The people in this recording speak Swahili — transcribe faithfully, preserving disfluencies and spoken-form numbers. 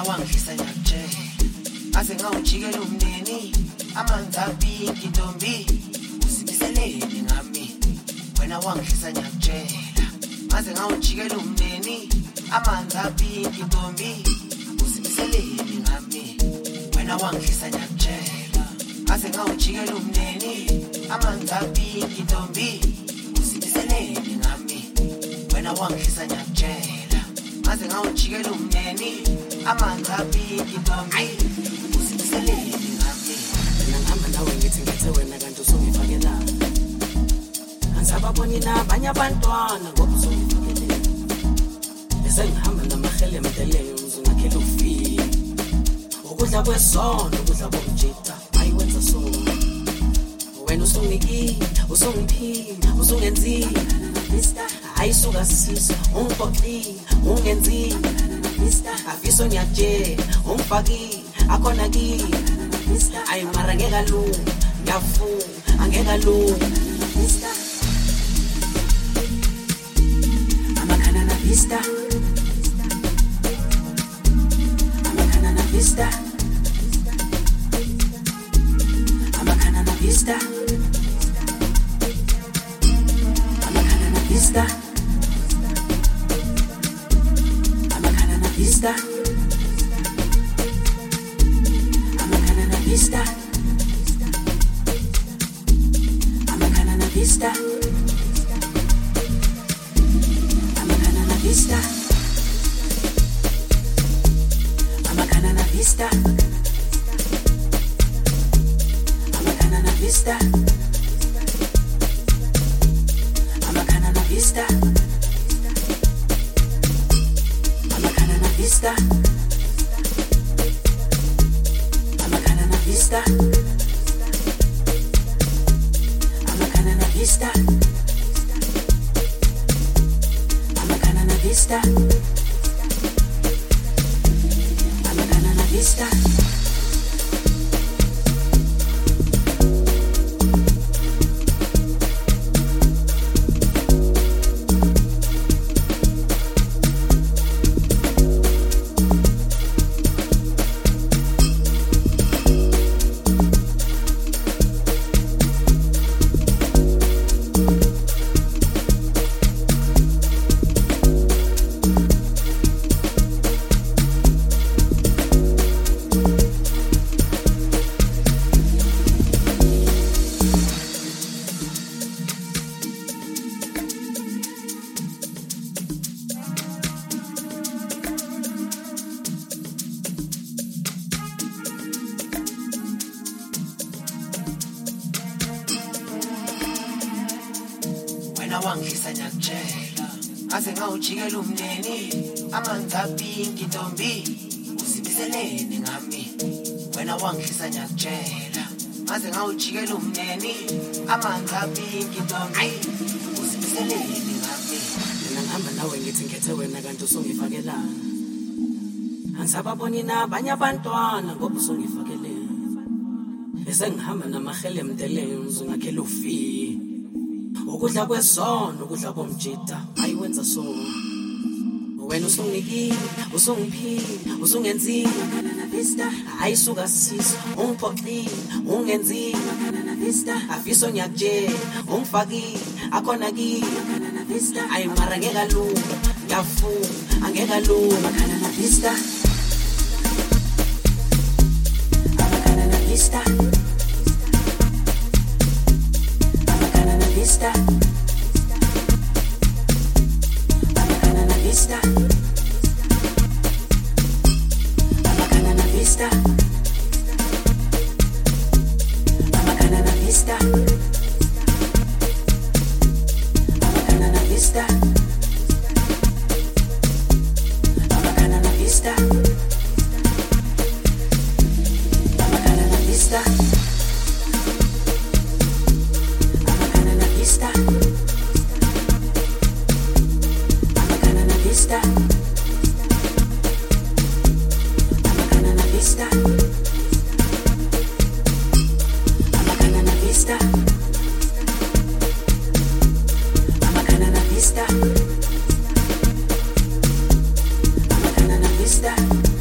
wangisa nyakutshela aze ngawujikela umndeni amanzi apinki ntombi uzimiseleni ngami wena wangisa nyakutshela aze ngawujikela umndeni amanzi apinki ntombi uzimiseleni ngami wena wangisa nyakutshela aze ngawujikela umndeni amanzi apinki ntombi uzimiseleni ngami wena wangisa nyakutshela aze ngawujikela umndeni amanzi apinki ntombi uzimiseleni ngami mina ngihamba nawe ngithi ngithe wena kanti usungifakela ansababoni nabanye abantwana ngoba usungifakele bese ngihamba namahele emdeleni uzungakhela ufile ukudla kwesono ukudla komjita ayiwenza so wena usungiki usungiphi usungenzi ayisuka sisi ungiphoqi ungenzi afiso nyaje ungifaki akhona ki ayi mara ngeka lu ngafu angeka lu amakana na vista amakana na vista amakana na vista amakana na vista amakana na vista amakana na vista amakana na vista amakana na vista amakana na vista amakana na vista amakana na vista amakana na vista amakana na vista amakana na vista amakana na vista amakana na vista wangisa nyakutshela aze ngawujikela umndeni amanzi apinki ntombi uzimiseleni ngami wena wangisa nyakutshela aze ngawujikela umndeni amanzi apinki ntombi uzimiseleni ngami mina ngihamba nawe ngithi ngithe wena kanti usungifakela ansababoni nabanye abantwana ngoba usungifakele bese ngihamba namahele emdeleni uzungakhela ufile ukudla kwesono ukudla komjita ayiwenza so wena usungiki usungiphi usungenzi ayisuka sisi ungiphoqi ungenzi afiso nyaje ungifaki akhona ki ayi mara ngeka lu ngafu angeka lu amakana na vista amakana na vista Vista, amakana na vista, amakana na vista, amakana na vista, amakana na vista, amakana na vista, amakana na vista. Vista, amakana na vista, amakana na vista, amakana na vista, amakana na vista, amakana na vista.